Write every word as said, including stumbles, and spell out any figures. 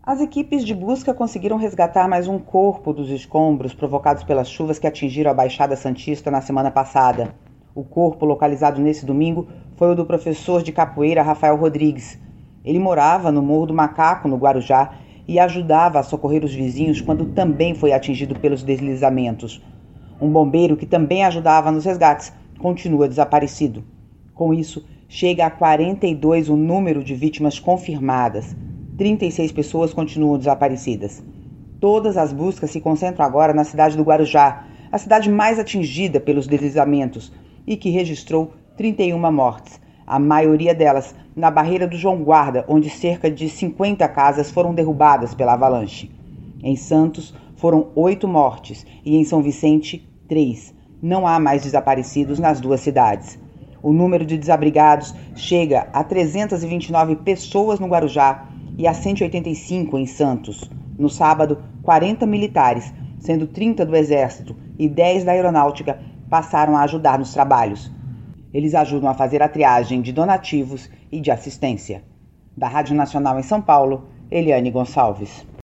As equipes de busca conseguiram resgatar mais um corpo dos escombros provocados pelas chuvas que atingiram a Baixada Santista na semana passada. O corpo, localizado nesse domingo, foi o do professor de capoeira Rafael Rodrigues. Ele morava no Morro do Macaco, no Guarujá, e ajudava a socorrer os vizinhos quando também foi atingido pelos deslizamentos. Um bombeiro, que também ajudava nos resgates, continua desaparecido. Com isso, chega a quarenta e dois o número de vítimas confirmadas. trinta e seis pessoas continuam desaparecidas. Todas as buscas se concentram agora na cidade do Guarujá, a cidade mais atingida pelos deslizamentos e que registrou trinta e uma mortes, a maioria delas na barreira do João Guarda, onde cerca de cinquenta casas foram derrubadas pela avalanche. Em Santos, foram oito mortes e em São Vicente, três. Não há mais desaparecidos nas duas cidades. O número de desabrigados chega a trezentas e vinte e nove pessoas no Guarujá e a cento e oitenta e cinco em Santos. No sábado, quarenta militares, sendo trinta do Exército e dez da Aeronáutica, passaram a ajudar nos trabalhos. Eles ajudam a fazer a triagem de donativos e de assistência. Da Rádio Nacional em São Paulo, Eliane Gonçalves.